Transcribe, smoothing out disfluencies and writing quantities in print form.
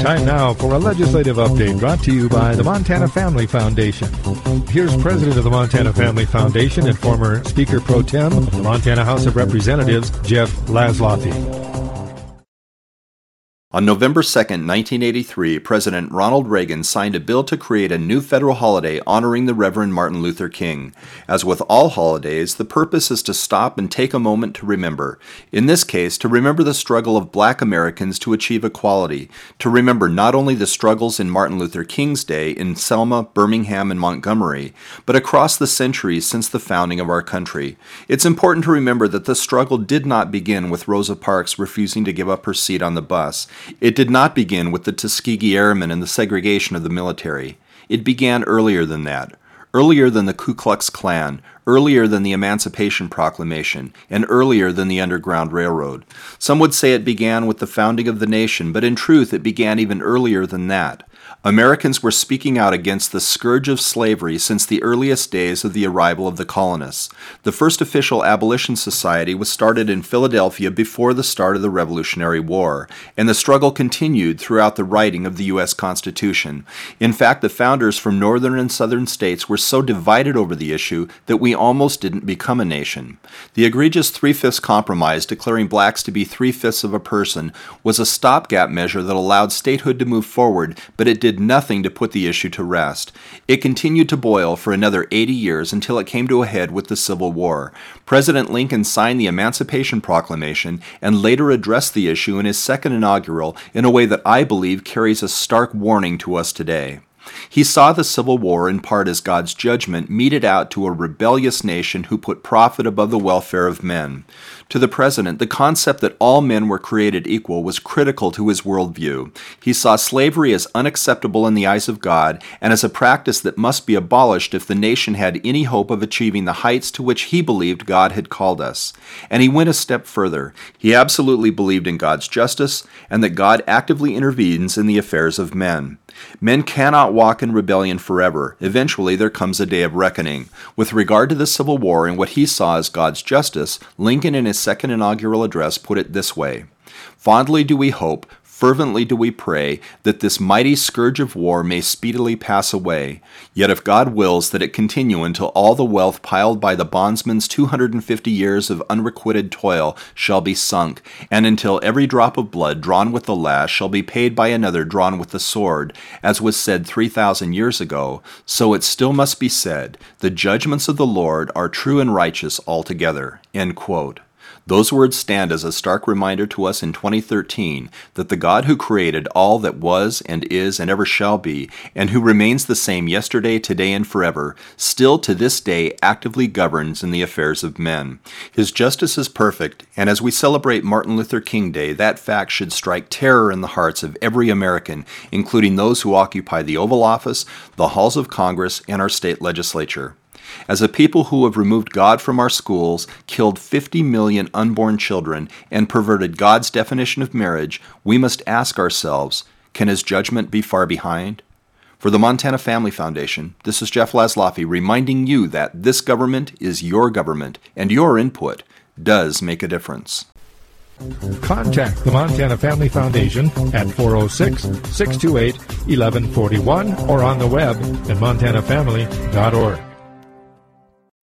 Time now for a legislative update brought to you by the Montana Family Foundation. Here's President of the Montana Family Foundation and former Speaker Pro Tem of the Montana House of Representatives, Jeff Laszloffy. On November 2, 1983, President Ronald Reagan signed a bill to create a new federal holiday honoring the Reverend Martin Luther King. As with all holidays, the purpose is to stop and take a moment to remember. In this case, to remember the struggle of Black Americans to achieve equality, to remember not only the struggles in Martin Luther King's day in Selma, Birmingham, and Montgomery, but across the centuries since the founding of our country. It's important to remember that the struggle did not begin with Rosa Parks refusing to give up her seat on the bus. It did not begin with the Tuskegee Airmen and the segregation of the military. It began earlier than that, earlier than the Ku Klux Klan, earlier than the Emancipation Proclamation, and earlier than the Underground Railroad. Some would say it began with the founding of the nation, but in truth it began even earlier than that. Americans were speaking out against the scourge of slavery since the earliest days of the arrival of the colonists. The first official abolition society was started in Philadelphia before the start of the Revolutionary War, and the struggle continued throughout the writing of the U.S. Constitution. In fact, the founders from northern and southern states were so divided over the issue that we almost didn't become a nation. The egregious Three-Fifths Compromise, declaring blacks to be three-fifths of a person, was a stopgap measure that allowed statehood to move forward, but it did nothing to put the issue to rest. It continued to boil for another 80 years until it came to a head with the Civil War. President Lincoln signed the Emancipation Proclamation and later addressed the issue in his second inaugural in a way that I believe carries a stark warning to us today. He saw the Civil War in part as God's judgment meted out to a rebellious nation who put profit above the welfare of men. To the president, the concept that all men were created equal was critical to his worldview. He saw slavery as unacceptable in the eyes of God and as a practice that must be abolished if the nation had any hope of achieving the heights to which he believed God had called us. And he went a step further. He absolutely believed in God's justice and that God actively intervenes in the affairs of men. Men cannot walk in rebellion forever. Eventually, there comes a day of reckoning. With regard to the Civil War and what he saw as God's justice, Lincoln in his second inaugural address put it this way: "Fondly do we hope, fervently do we pray, that this mighty scourge of war may speedily pass away. Yet if God wills that it continue until all the wealth piled by the bondsman's 250 years of unrequited toil shall be sunk, and until every drop of blood drawn with the lash shall be paid by another drawn with the sword, as was said 3,000 years ago, so it still must be said, the judgments of the Lord are true and righteous altogether." End quote. Those words stand as a stark reminder to us in 2013 that the God who created all that was and is and ever shall be, and who remains the same yesterday, today, and forever, still to this day actively governs in the affairs of men. His justice is perfect, and as we celebrate Martin Luther King Day, that fact should strike terror in the hearts of every American, including those who occupy the Oval Office, the halls of Congress, and our state legislature. As a people who have removed God from our schools, killed 50 million unborn children, and perverted God's definition of marriage, we must ask ourselves, can his judgment be far behind? For the Montana Family Foundation, this is Jeff Laszloffy reminding you that this government is your government, and your input does make a difference. Contact the Montana Family Foundation at 406-628-1141 or on the web at montanafamily.org.